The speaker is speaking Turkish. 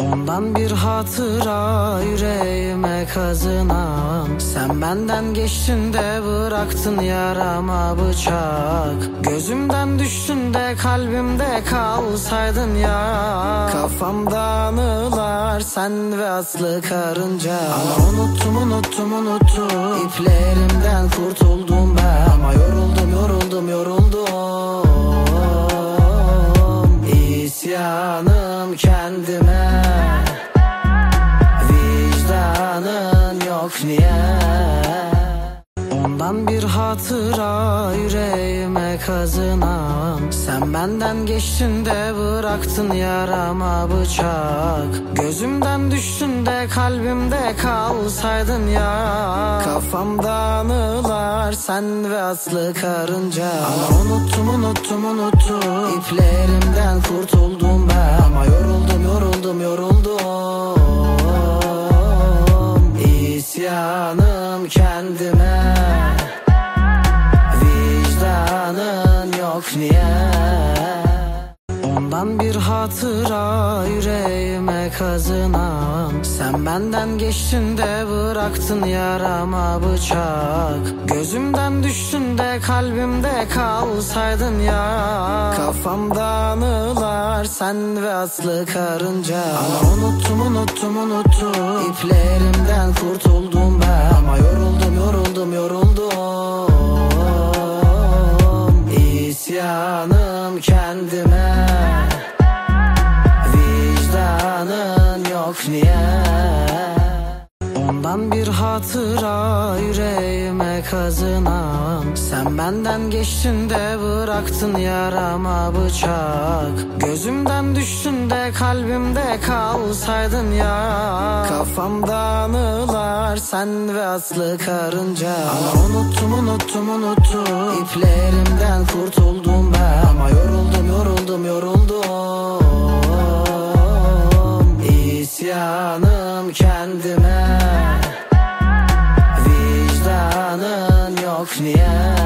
Ondan bir hatıra yüreğime kazınan, sen benden geçtin de bıraktın yarama bıçak. Gözümden düştün de kalbimde kalsaydın ya. Kafamda anılar sen ve aslı karınca. Ama unuttum İplerimden kurtuldum ben. Ama yoruldum İsyanım kendime. Vicdanın yok niye? Ondan bir hatıra yüreğime kazınan, sen benden geçtin de bıraktın yarama bıçak. Gözümden düştün de kalbimde kalsaydın ya. Kafamda anılar sen ve aslı karınca. Ama unuttum İplerimden kurtuldum ben. Ama yoruldum İsyanım kendime. Vicdanın yok niye? Ondan bir hatıra yüreğime kazınan, sen benden geçtin de bıraktın yarama bıçak. Gözümden düştün de kalbimde kalsaydın ya. Kafamda anılar sen ve aslı karınca. Ama unuttum İplerimden kurtuldum ben. Ama yoruldum İsyanım kendime. Vicdanın yok niye? Ondan bir hatıra yüreğime kazınan, sen benden geçtin de bıraktın yarama bıçak. Gözümden düştün de kalbimde kalsaydın ya. Kafamda anılar sen ve aslı karınca. Ama unuttum İplerimden kurtuldum ben. Ama yoruldum İsyanım kendime. Vicdanın yok niye?